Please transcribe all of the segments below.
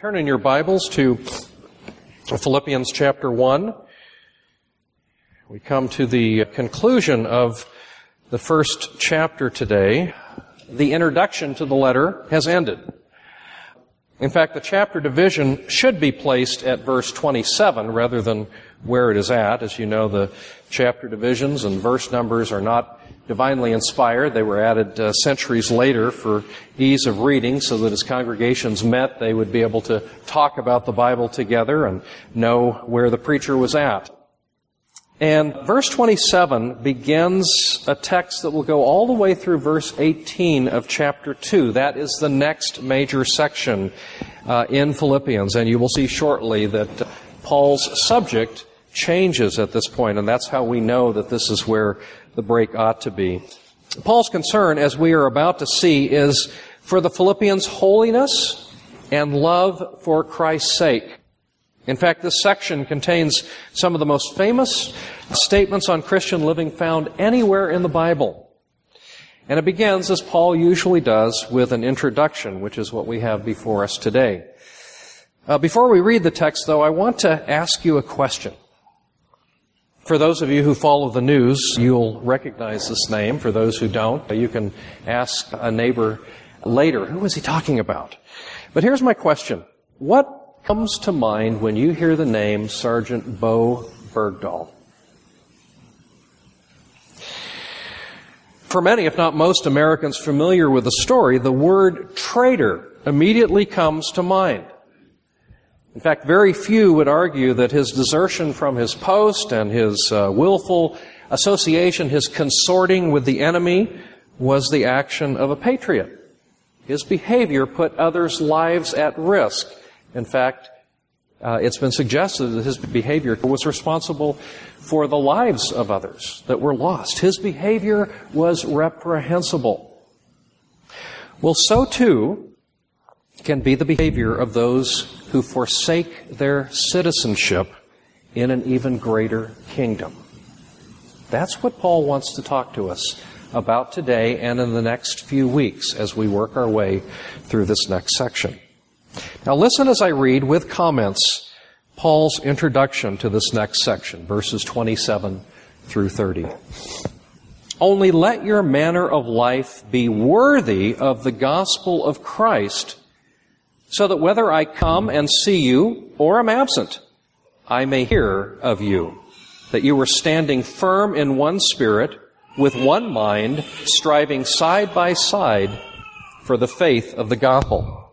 Turn in your Bibles to Philippians chapter 1. We come to the conclusion of the first chapter today. The introduction to the letter has ended. In fact, the chapter division should be placed at verse 27 rather than where it is at. As you know, the chapter divisions and verse numbers are not divinely inspired. They were added centuries later for ease of reading so that as congregations met, they would be able to talk about the Bible together and know where the preacher was at. And verse 27 begins a text that will go all the way through verse 18 of chapter 2. That is the next major section in Philippians. And you will see shortly that Paul's subject changes at this point, and that's how we know that this is where the break ought to be. Paul's concern, as we are about to see, is for the Philippians' holiness and love for Christ's sake. In fact, this section contains some of the most famous statements on Christian living found anywhere in the Bible. And it begins, as Paul usually does, with an introduction, which is what we have before us today. Before we read the text, though, I want to ask you a question. For those of you who follow the news, you'll recognize this name. For those who don't, you can ask a neighbor later, who is he talking about? But here's my question. What comes to mind when you hear the name Sergeant Bo Bergdahl? For many, if not most Americans familiar with the story, the word traitor immediately comes to mind. In fact, very few would argue that his desertion from his post and his willful association, his consorting with the enemy, was the action of a patriot. His behavior put others' lives at risk. In fact, it's been suggested that his behavior was responsible for the lives of others that were lost. His behavior was reprehensible. Well, so too can be the behavior of those who forsake their citizenship in an even greater kingdom. That's what Paul wants to talk to us about today and in the next few weeks as we work our way through this next section. Now listen as I read with comments Paul's introduction to this next section, verses 27 through 30. Only let your manner of life be worthy of the gospel of Christ, so that whether I come and see you or am absent, I may hear of you, that you are standing firm in one spirit, with one mind, striving side by side for the faith of the gospel.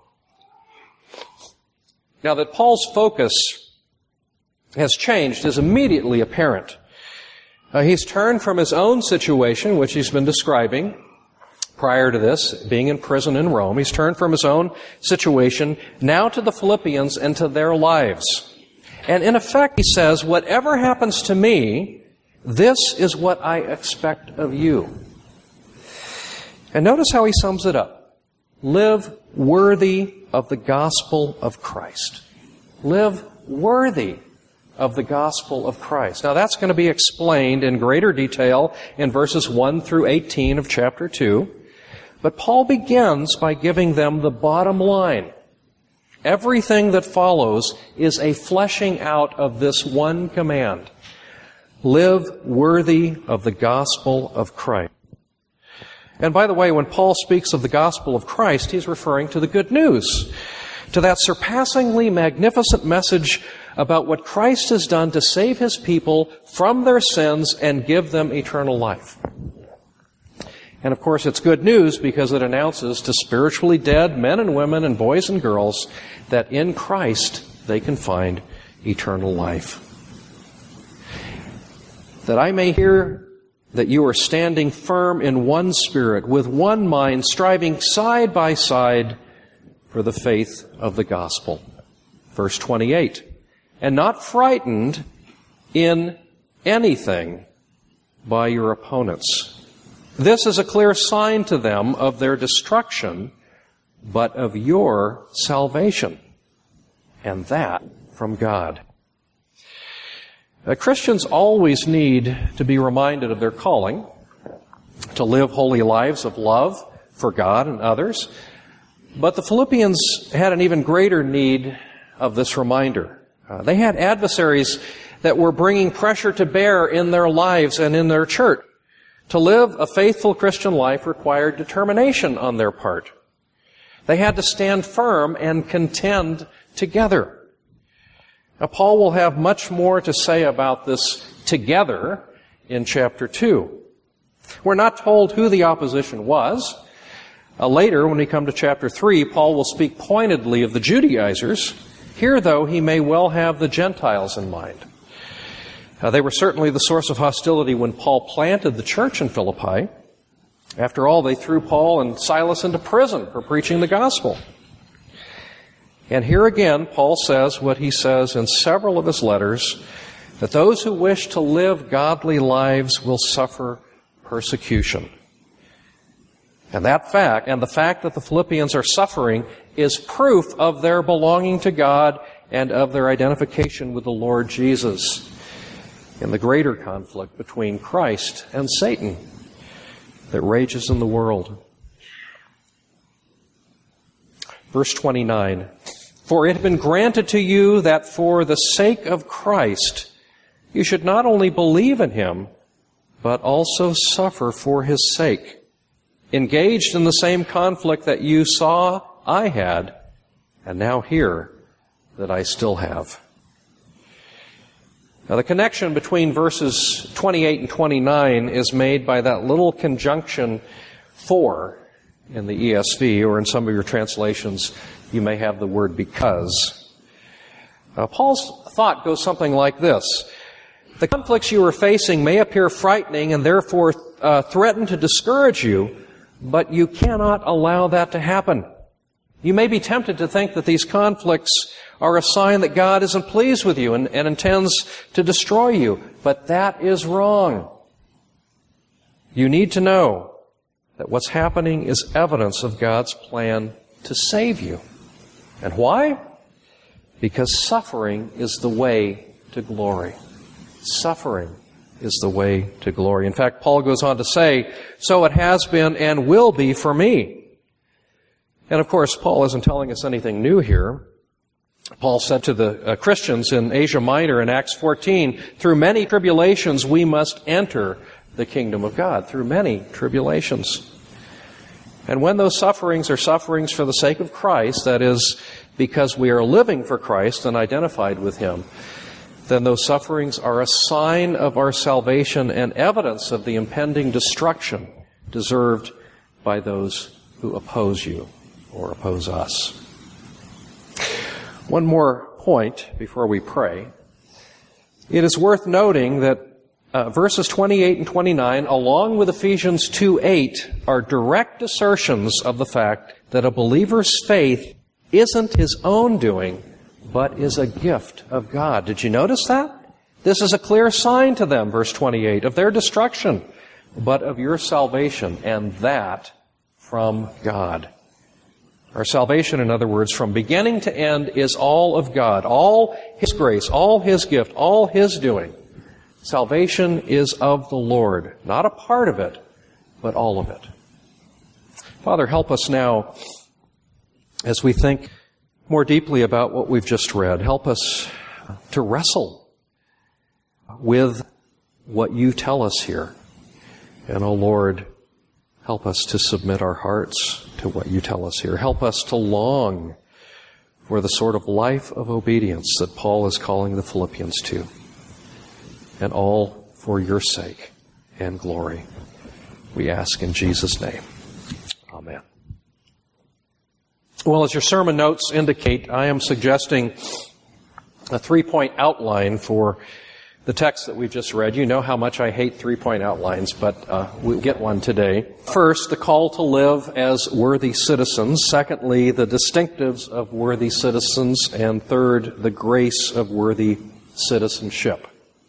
Now that Paul's focus has changed is immediately apparent. He's turned from his own situation, which he's been describing prior to this, being in prison in Rome. He's turned from his own situation now to the Philippians and to their lives. And in effect, he says, whatever happens to me, this is what I expect of you. And notice how he sums it up. Live worthy of the gospel of Christ. Live worthy of the gospel of Christ. Now that's going to be explained in greater detail in verses 1 through 18 of chapter 2. But Paul begins by giving them the bottom line. Everything that follows is a fleshing out of this one command. Live worthy of the gospel of Christ. And by the way, when Paul speaks of the gospel of Christ, he's referring to the good news, to that surpassingly magnificent message about what Christ has done to save his people from their sins and give them eternal life. And of course, it's good news because it announces to spiritually dead men and women and boys and girls that in Christ they can find eternal life. That I may hear that you are standing firm in one spirit, with one mind, striving side by side for the faith of the gospel. Verse 28, and not frightened in anything by your opponents. This is a clear sign to them of their destruction, but of your salvation, and that from God. Christians always need to be reminded of their calling, to live holy lives of love for God and others, But the Philippians had an even greater need of this reminder. They had adversaries that were bringing pressure to bear in their lives and in their church. To live a faithful Christian life required determination on their part. They had to stand firm and contend together. Now, Paul will have much more to say about this together in chapter 2. We're not told who the opposition was. Later, when we come to chapter 3, Paul will speak pointedly of the Judaizers. Here, though, he may well have the Gentiles in mind. They were certainly the source of hostility when Paul planted the church in Philippi. After all, they threw Paul and Silas into prison for preaching the gospel. And here again, Paul says what he says in several of his letters, that those who wish to live godly lives will suffer persecution. And that fact, and the fact that the Philippians are suffering, is proof of their belonging to God and of their identification with the Lord Jesus in the greater conflict between Christ and Satan that rages in the world. Verse 29, "For it had been granted to you that for the sake of Christ you should not only believe in him, but also suffer for his sake, engaged in the same conflict that you saw I had, and now hear that I still have." Now, the connection between verses 28 and 29 is made by that little conjunction "for" in the ESV, or in some of your translations, you may have the word "because." Paul's thought goes something like this. The conflicts you are facing may appear frightening and therefore threaten to discourage you, but you cannot allow that to happen. You may be tempted to think that these conflicts are a sign that God isn't pleased with you and intends to destroy you, but that is wrong. You need to know that what's happening is evidence of God's plan to save you. And why? Because suffering is the way to glory. Suffering is the way to glory. In fact, Paul goes on to say, "So it has been and will be for me." And of course, Paul isn't telling us anything new here. Paul said to the Christians in Asia Minor in Acts 14, "Through many tribulations we must enter the kingdom of God." Through many tribulations. And when those sufferings are sufferings for the sake of Christ, that is, because we are living for Christ and identified with him, then those sufferings are a sign of our salvation and evidence of the impending destruction deserved by those who oppose you or oppose us. One more point before we pray. It is worth noting that verses 28 and 29, along with Ephesians 2:8, are direct assertions of the fact that a believer's faith isn't his own doing, but is a gift of God. Did you notice that? This is a clear sign to them, verse 28, of their destruction, but of your salvation, and that from God. Our salvation, in other words, from beginning to end, is all of God, all his grace, all his gift, all his doing. Salvation is of the Lord, not a part of it, but all of it. Father, help us now as we think more deeply about what we've just read. Help us to wrestle with what you tell us here. And, oh Lord, help us to submit our hearts to what you tell us here. Help us to long for the sort of life of obedience that Paul is calling the Philippians to. And all for your sake and glory. We ask in Jesus' name. Amen. Well, as your sermon notes indicate, I am suggesting a 3-point outline for the text that we've just read. You know how much I hate 3-point outlines, but we'll get one today. First, the call to live as worthy citizens. Secondly, the distinctives of worthy citizens. And third, the grace of worthy citizenship.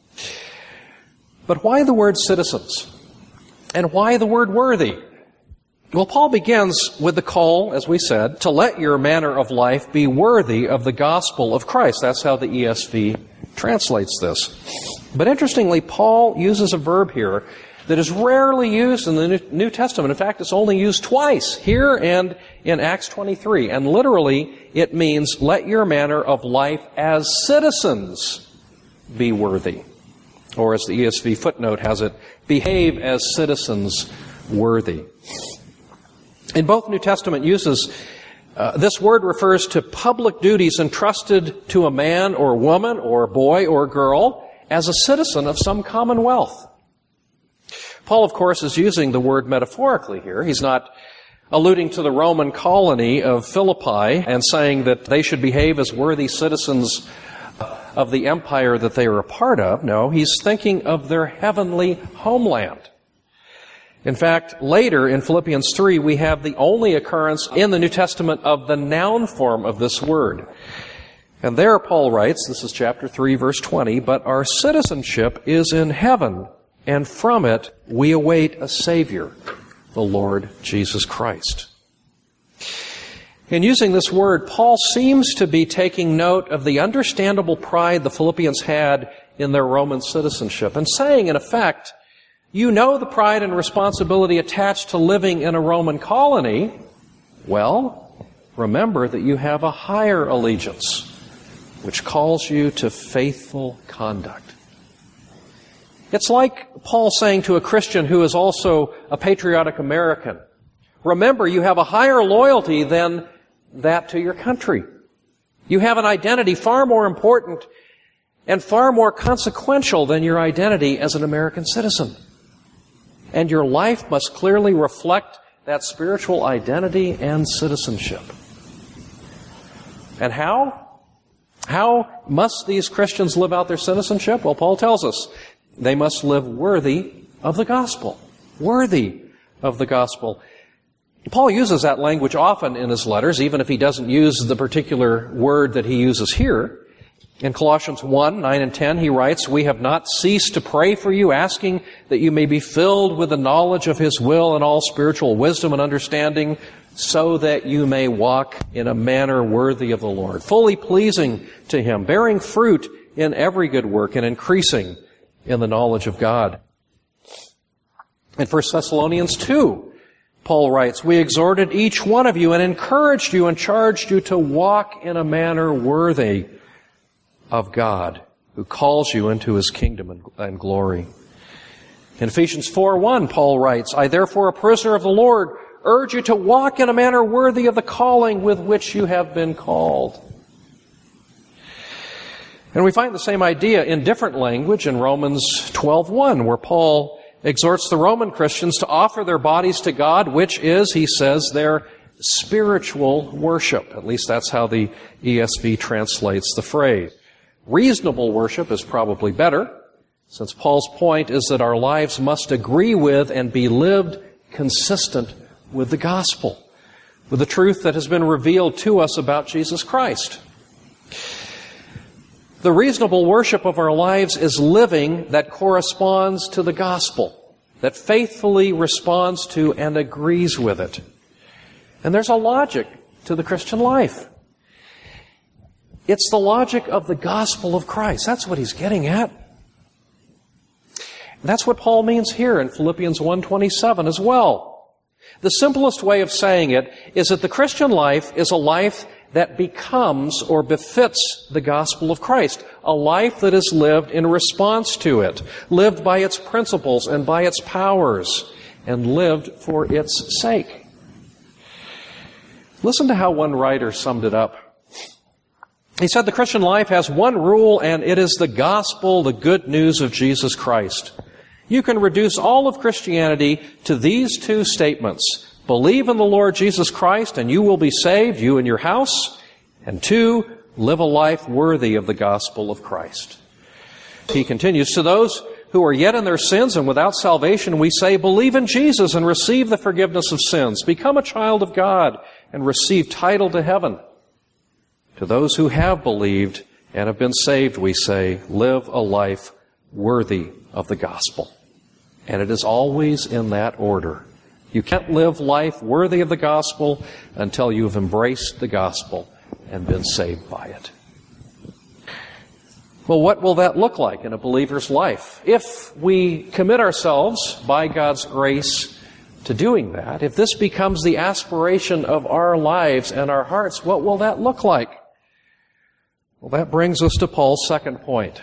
But why the word citizens? And why the word worthy? Well, Paul begins with the call, as we said, to let your manner of life be worthy of the gospel of Christ. That's how the ESV translates this. But interestingly, Paul uses a verb here that is rarely used in the New Testament. In fact, it's only used twice, here and in Acts 23. And literally, it means, let your manner of life as citizens be worthy. Or as the ESV footnote has it, behave as citizens worthy. In both New Testament uses, this word refers to public duties entrusted to a man or woman or boy or girl as a citizen of some commonwealth. Paul, of course, is using the word metaphorically here. He's not alluding to the Roman colony of Philippi and saying that they should behave as worthy citizens of the empire that they are a part of. No, he's thinking of their heavenly homeland. In fact, later in Philippians 3, we have the only occurrence in the New Testament of the noun form of this word. And there Paul writes, this is chapter 3, verse 20, but our citizenship is in heaven, and from it we await a Savior, the Lord Jesus Christ. In using this word, Paul seems to be taking note of the understandable pride the Philippians had in their Roman citizenship, and saying, in effect, you know the pride and responsibility attached to living in a Roman colony. Well, remember that you have a higher allegiance, which calls you to faithful conduct. It's like Paul saying to a Christian who is also a patriotic American, remember you have a higher loyalty than that to your country. You have an identity far more important and far more consequential than your identity as an American citizen. And your life must clearly reflect that spiritual identity and citizenship. And how? How must these Christians live out their citizenship? Well, Paul tells us they must live worthy of the gospel. Worthy of the gospel. Paul uses that language often in his letters, even if he doesn't use the particular word that he uses here. In Colossians 1, 9 and 10, he writes, we have not ceased to pray for you, asking that you may be filled with the knowledge of His will and all spiritual wisdom and understanding, so that you may walk in a manner worthy of the Lord, fully pleasing to Him, bearing fruit in every good work and increasing in the knowledge of God. In 1 Thessalonians 2, Paul writes, we exhorted each one of you and encouraged you and charged you to walk in a manner worthy of God, who calls you into His kingdom and glory. In Ephesians 4:1, Paul writes, I therefore, a prisoner of the Lord, urge you to walk in a manner worthy of the calling with which you have been called. And we find the same idea in different language in Romans 12:1, where Paul exhorts the Roman Christians to offer their bodies to God, which is, he says, their spiritual worship. At least that's how the ESV translates the phrase. Reasonable worship is probably better, since Paul's point is that our lives must agree with and be lived consistent with the gospel, with the truth that has been revealed to us about Jesus Christ. The reasonable worship of our lives is living that corresponds to the gospel, that faithfully responds to and agrees with it. And there's a logic to the Christian life. It's the logic of the gospel of Christ. That's what he's getting at. That's what Paul means here in Philippians 1:27 as well. The simplest way of saying it is that the Christian life is a life that becomes or befits the gospel of Christ, a life that is lived in response to it, lived by its principles and by its powers, and lived for its sake. Listen to how one writer summed it up. He said the Christian life has one rule, and it is the gospel, the good news of Jesus Christ. You can reduce all of Christianity to these two statements. Believe in the Lord Jesus Christ, and you will be saved, you and your house. And two, live a life worthy of the gospel of Christ. He continues, to those who are yet in their sins and without salvation, we say, believe in Jesus and receive the forgiveness of sins. Become a child of God and receive title to heaven. To those who have believed and have been saved, we say, live a life worthy of the gospel. And it is always in that order. You can't live life worthy of the gospel until you've embraced the gospel and been saved by it. Well, what will that look like in a believer's life? If we commit ourselves by God's grace to doing that, if this becomes the aspiration of our lives and our hearts, what will that look like? Well, that brings us to Paul's second point,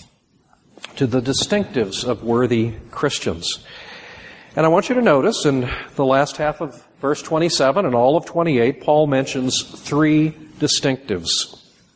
to the distinctives of worthy Christians. And I want you to notice in the last half of verse 27 and all of 28, Paul mentions three distinctives.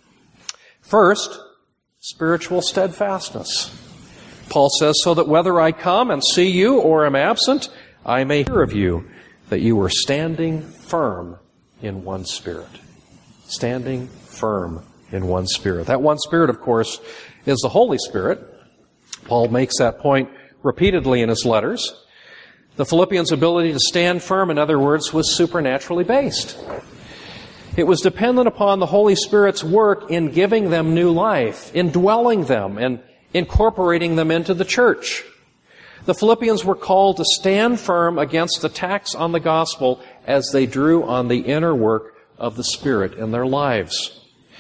First, spiritual steadfastness. Paul says, so that whether I come and see you or am absent, I may hear of you that you are standing firm in one spirit. Standing firm in one spirit. That one spirit, of course, is the Holy Spirit. Paul makes that point repeatedly in his letters. The Philippians' ability to stand firm, in other words, was supernaturally based. It was dependent upon the Holy Spirit's work in giving them new life, indwelling them, and incorporating them into the church. The Philippians were called to stand firm against attacks on the gospel as they drew on the inner work of the Spirit in their lives.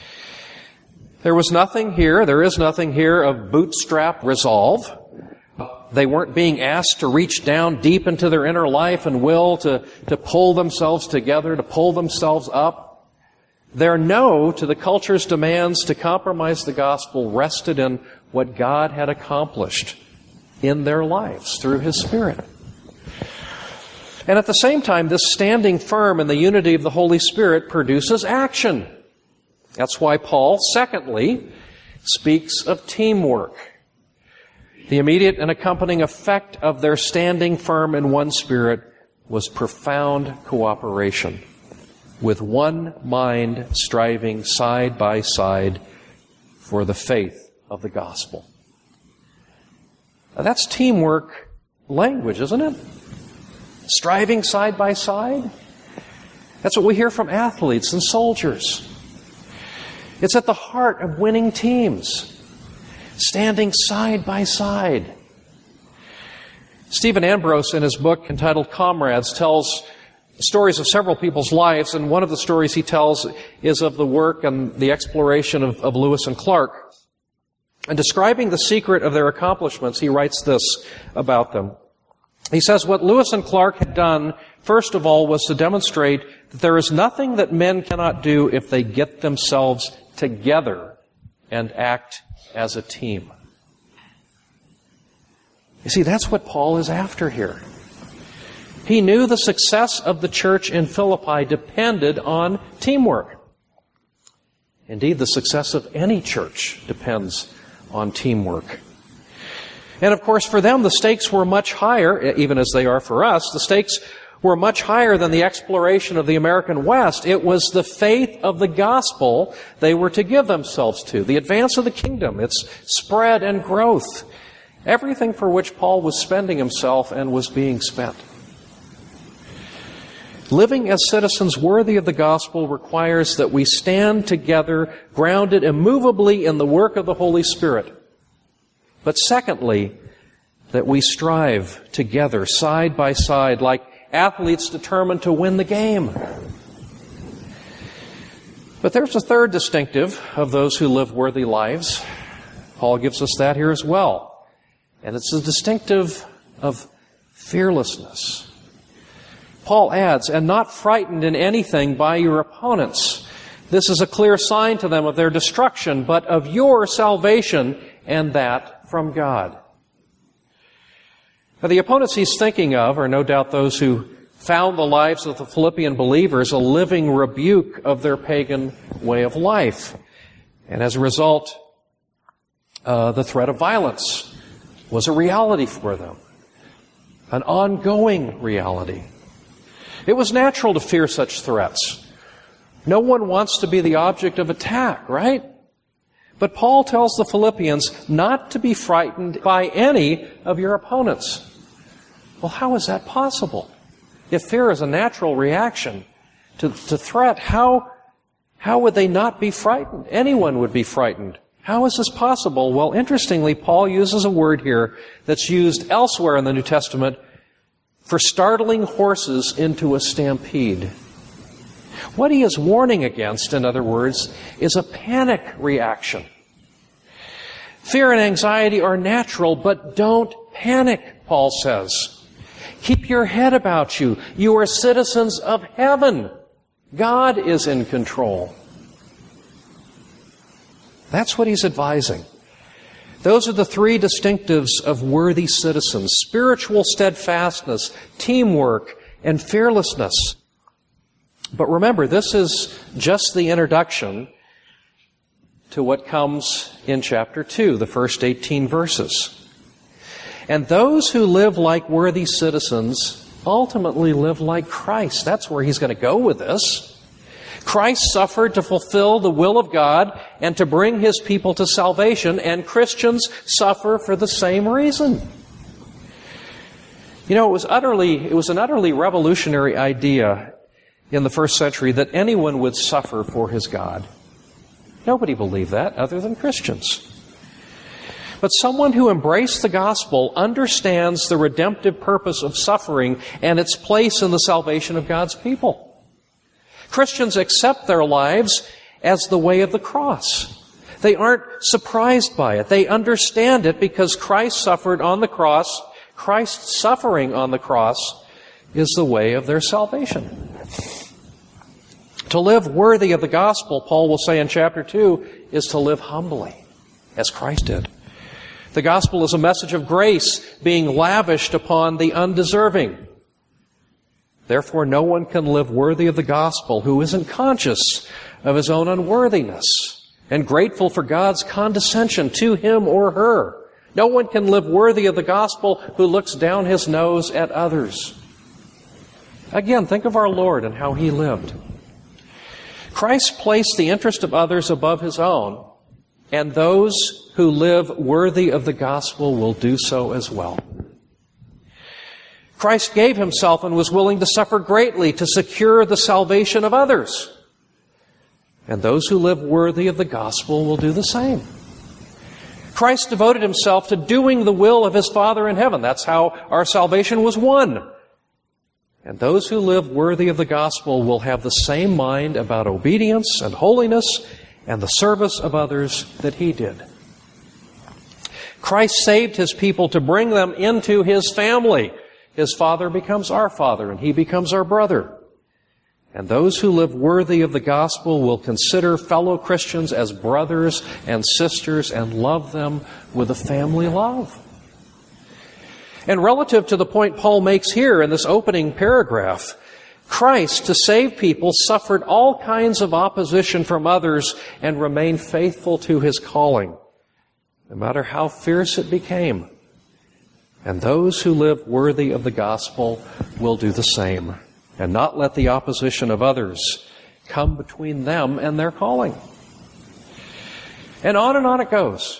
There is nothing here of bootstrap resolve. They weren't being asked to reach down deep into their inner life and will to pull themselves together, to pull themselves up. Their no to the culture's demands to compromise the gospel rested in what God had accomplished in their lives through His Spirit. And at the same time, this standing firm in the unity of the Holy Spirit produces action. That's why Paul, secondly, speaks of teamwork. The immediate and accompanying effect of their standing firm in one spirit was profound cooperation, with one mind striving side by side for the faith of the gospel. Now, that's teamwork language, isn't it? Striving side by side. That's what we hear from athletes and soldiers. It's at the heart of winning teams. Standing side by side. Stephen Ambrose, in his book entitled Comrades, tells stories of several people's lives, and one of the stories he tells is of the work and the exploration of Lewis and Clark. And describing the secret of their accomplishments, he writes this about them. He says, what Lewis and Clark had done, first of all, was to demonstrate that there is nothing that men cannot do if they get themselves together and act as a team. You see, that's what Paul is after here. He knew the success of the church in Philippi depended on teamwork. Indeed, the success of any church depends on teamwork. And of course, for them, the stakes were much higher, even as they are for us. The stakes were much higher than the exploration of the American West. It was the faith of the gospel they were to give themselves to, the advance of the kingdom, its spread and growth, everything for which Paul was spending himself and was being spent. Living as citizens worthy of the gospel requires that we stand together, grounded immovably in the work of the Holy Spirit. But secondly, that we strive together, side by side, like athletes determined to win the game. But there's a third distinctive of those who live worthy lives. Paul gives us that here as well. And it's a distinctive of fearlessness. Paul adds, and not frightened in anything by your opponents. This is a clear sign to them of their destruction, but of your salvation, and that from God. Now, the opponents he's thinking of are no doubt those who found the lives of the Philippian believers a living rebuke of their pagan way of life. And as a result, the threat of violence was a reality for them, an ongoing reality. It was natural to fear such threats. No one wants to be the object of attack, right? But Paul tells the Philippians not to be frightened by any of your opponents. Well, how is that possible? If fear is a natural reaction to threat, how would they not be frightened? Anyone would be frightened. How is this possible? Well, interestingly, Paul uses a word here that's used elsewhere in the New Testament for startling horses into a stampede. What he is warning against, in other words, is a panic reaction. Fear and anxiety are natural, but don't panic, Paul says. Keep your head about you. You are citizens of heaven. God is in control. That's what he's advising. Those are the three distinctives of worthy citizens: spiritual steadfastness, teamwork, and fearlessness. But remember, this is just the introduction to what comes in chapter 2, the first 18 verses. And those who live like worthy citizens ultimately live like Christ. That's where he's going to go with this. Christ suffered to fulfill the will of God and to bring his people to salvation, and Christians suffer for the same reason. You know, it was an utterly revolutionary idea in the first century that anyone would suffer for his God. Nobody believed that other than Christians. But someone who embraced the gospel understands the redemptive purpose of suffering and its place in the salvation of God's people. Christians accept their lives as the way of the cross. They aren't surprised by it. They understand it because Christ suffered on the cross. Christ's suffering on the cross is the way of their salvation. To live worthy of the gospel, Paul will say in chapter 2, is to live humbly, as Christ did. The gospel is a message of grace being lavished upon the undeserving. Therefore, no one can live worthy of the gospel who isn't conscious of his own unworthiness and grateful for God's condescension to him or her. No one can live worthy of the gospel who looks down his nose at others. Again, think of our Lord and how he lived. Christ placed the interest of others above his own, and those who live worthy of the gospel will do so as well. Christ gave himself and was willing to suffer greatly to secure the salvation of others. And those who live worthy of the gospel will do the same. Christ devoted himself to doing the will of his Father in heaven. That's how our salvation was won. And those who live worthy of the gospel will have the same mind about obedience and holiness and the service of others that he did. Christ saved his people to bring them into his family. His Father becomes our Father, and he becomes our brother. And those who live worthy of the gospel will consider fellow Christians as brothers and sisters and love them with a family love. And relative to the point Paul makes here in this opening paragraph, Christ, to save people, suffered all kinds of opposition from others and remained faithful to his calling, no matter how fierce it became. And those who live worthy of the gospel will do the same, and not let the opposition of others come between them and their calling. And on it goes.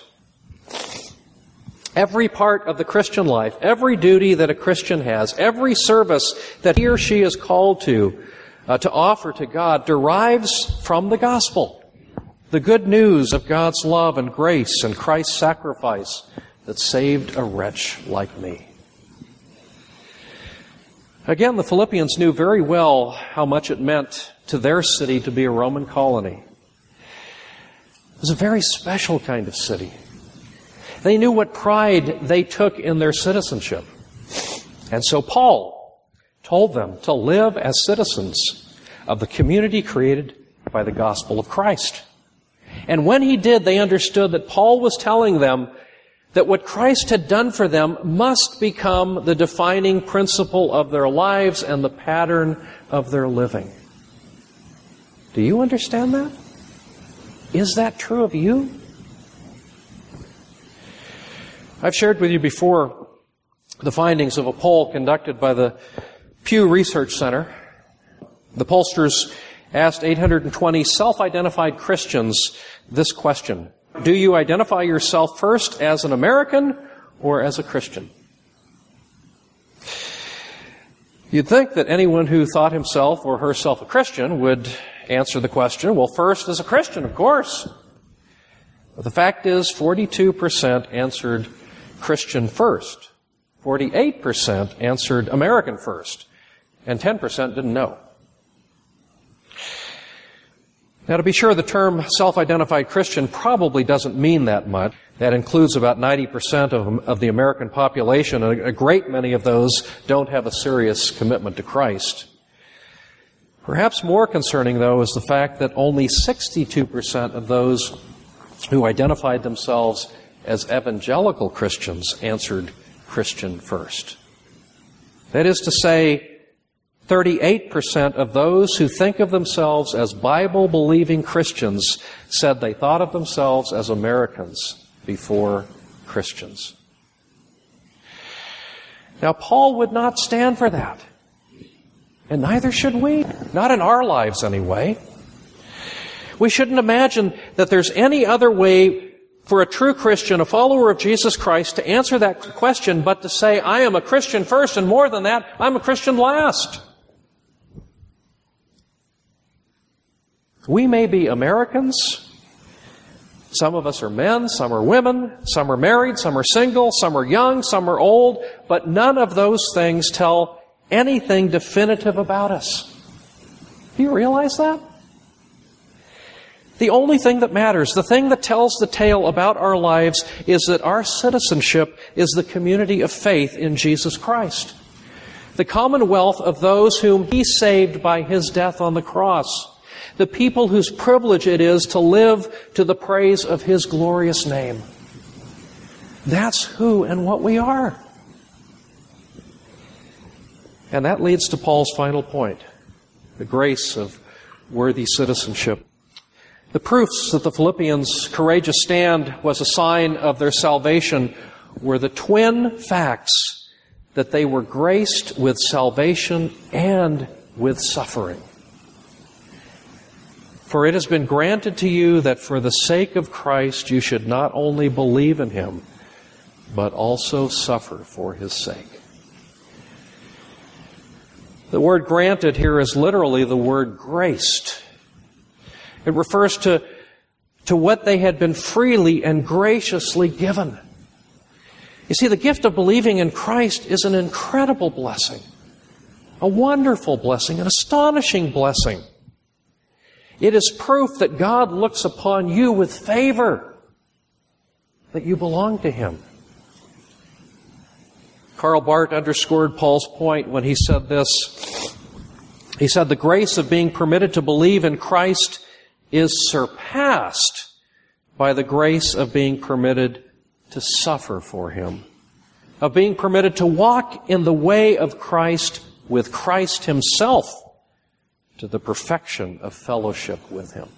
Every part of the Christian life, every duty that a Christian has, every service that he or she is called to offer to God derives from the gospel. The good news of God's love and grace and Christ's sacrifice that saved a wretch like me. Again, the Philippians knew very well how much it meant to their city to be a Roman colony. It was a very special kind of city. They knew what pride they took in their citizenship. And so Paul told them to live as citizens of the community created by the gospel of Christ. And when he did, they understood that Paul was telling them that what Christ had done for them must become the defining principle of their lives and the pattern of their living. Do you understand that? Is that true of you? I've shared with you before the findings of a poll conducted by the Pew Research Center. The pollsters asked 820 self-identified Christians this question: do you identify yourself first as an American or as a Christian? You'd think that anyone who thought himself or herself a Christian would answer the question, well, first as a Christian, of course. But the fact is, 42% answered Christian first, 48% answered American first, and 10% didn't know. Now, to be sure, the term self-identified Christian probably doesn't mean that much. That includes about 90% of the American population, and a great many of those don't have a serious commitment to Christ. Perhaps more concerning, though, is the fact that only 62% of those who identified themselves as evangelical Christians answered Christian first. That is to say, 38% of those who think of themselves as Bible-believing Christians said they thought of themselves as Americans before Christians. Now, Paul would not stand for that. And neither should we. Not in our lives, anyway. We shouldn't imagine that there's any other way for a true Christian, a follower of Jesus Christ, to answer that question but to say, I am a Christian first, and more than that, I'm a Christian last. We may be Americans. Some of us are men, some are women, some are married, some are single, some are young, some are old, but none of those things tell anything definitive about us. Do you realize that? The only thing that matters, the thing that tells the tale about our lives, is that our citizenship is the community of faith in Jesus Christ, the commonwealth of those whom He saved by His death on the cross, the people whose privilege it is to live to the praise of His glorious name. That's who and what we are. And that leads to Paul's final point, the grace of worthy citizenship. The proofs that the Philippians' courageous stand was a sign of their salvation were the twin facts that they were graced with salvation and with suffering. For it has been granted to you that for the sake of Christ you should not only believe in Him, but also suffer for His sake. The word granted here is literally the word graced. It refers to what they had been freely and graciously given. You see, the gift of believing in Christ is an incredible blessing, a wonderful blessing, an astonishing blessing. It is proof that God looks upon you with favor, that you belong to Him. Karl Barth underscored Paul's point when he said this. He said, the grace of being permitted to believe in Christ is surpassed by the grace of being permitted to suffer for Him, of being permitted to walk in the way of Christ with Christ Himself to the perfection of fellowship with Him.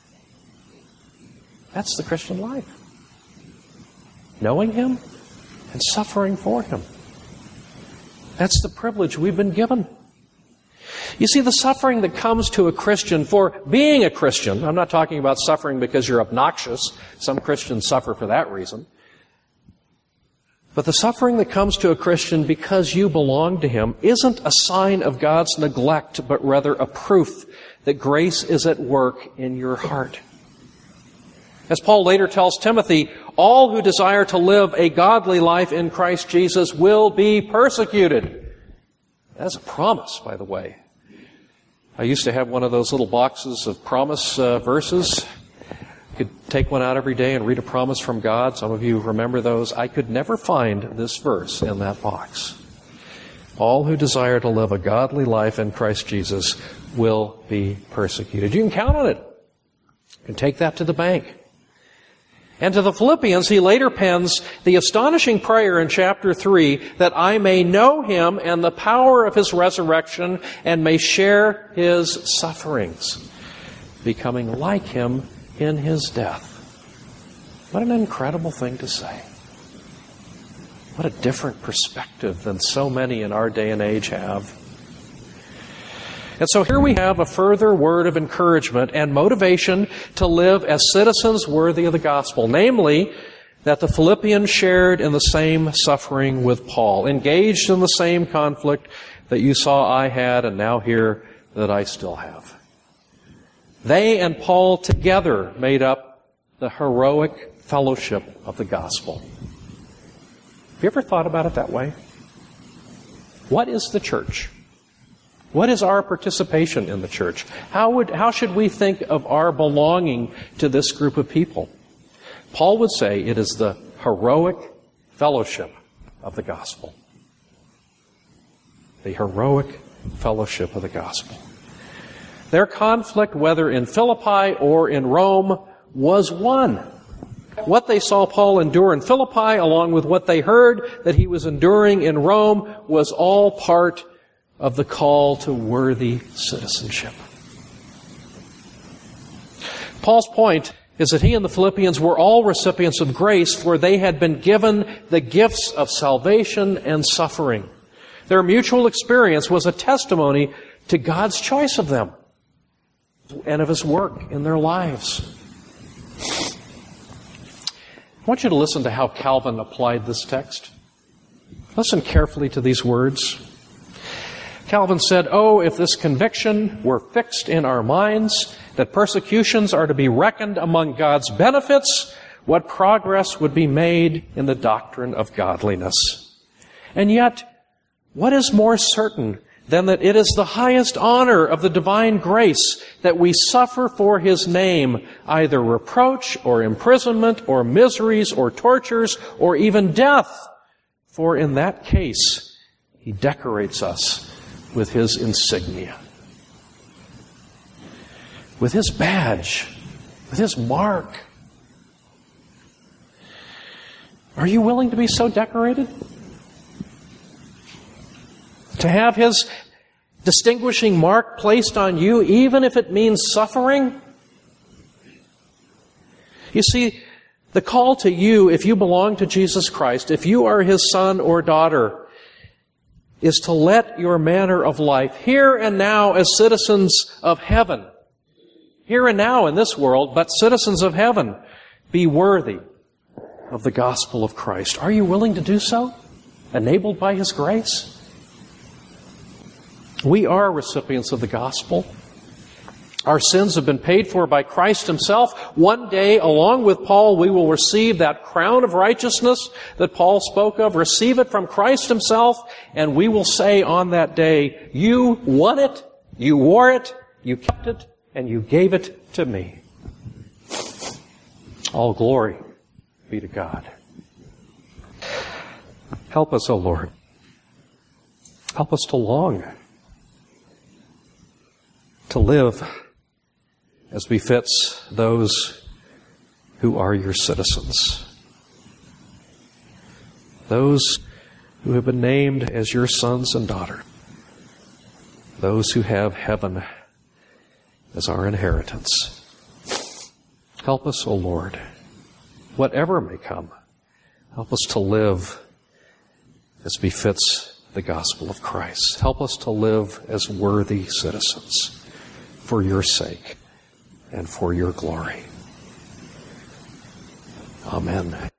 That's the Christian life. Knowing Him and suffering for Him. That's the privilege we've been given. You see, the suffering that comes to a Christian for being a Christian, I'm not talking about suffering because you're obnoxious. Some Christians suffer for that reason. But the suffering that comes to a Christian because you belong to Him isn't a sign of God's neglect, but rather a proof that grace is at work in your heart. As Paul later tells Timothy, all who desire to live a godly life in Christ Jesus will be persecuted. That's a promise, by the way. I used to have one of those little boxes of promise verses. You could take one out every day and read a promise from God. Some of you remember those. I could never find this verse in that box. All who desire to live a godly life in Christ Jesus will be persecuted. You can count on it. You can take that to the bank. And to the Philippians, he later pens the astonishing prayer in chapter 3, that I may know Him and the power of His resurrection and may share His sufferings, becoming like Him in His death. What an incredible thing to say. What a different perspective than so many in our day and age have. And so here we have a further word of encouragement and motivation to live as citizens worthy of the gospel, namely that the Philippians shared in the same suffering with Paul, engaged in the same conflict that you saw I had and now hear that I still have. They and Paul together made up the heroic fellowship of the gospel. Have you ever thought about it that way? What is the church? What is our participation in the church? How should we think of our belonging to this group of people? Paul would say it is the heroic fellowship of the gospel. The heroic fellowship of the gospel. Their conflict, whether in Philippi or in Rome, was one. What they saw Paul endure in Philippi, along with what they heard that he was enduring in Rome, was all part of the call to worthy citizenship. Paul's point is that he and the Philippians were all recipients of grace, for they had been given the gifts of salvation and suffering. Their mutual experience was a testimony to God's choice of them and of His work in their lives. I want you to listen to how Calvin applied this text. Listen carefully to these words. Calvin said, "Oh, if this conviction were fixed in our minds that persecutions are to be reckoned among God's benefits, what progress would be made in the doctrine of godliness. And yet, what is more certain than that it is the highest honor of the divine grace that we suffer for His name either reproach or imprisonment or miseries or tortures or even death? For in that case, He decorates us with His insignia, with His badge, with His mark." Are you willing to be so decorated? To have His distinguishing mark placed on you, even if it means suffering? You see, the call to you, if you belong to Jesus Christ, if you are His son or daughter, is to let your manner of life, here and now as citizens of heaven, here and now in this world, but citizens of heaven, be worthy of the gospel of Christ. Are you willing to do so? Enabled by His grace? We are recipients of the gospel. Our sins have been paid for by Christ Himself. One day, along with Paul, we will receive that crown of righteousness that Paul spoke of. Receive it from Christ Himself, and we will say on that day, "You won it, you wore it, you kept it, and you gave it to me." All glory be to God. Help us, O Lord. Help us to long to live as befits those who are your citizens, those who have been named as your sons and daughters, those who have heaven as our inheritance. Help us, O Lord, whatever may come, help us to live as befits the gospel of Christ. Help us to live as worthy citizens for your sake and for your glory. Amen.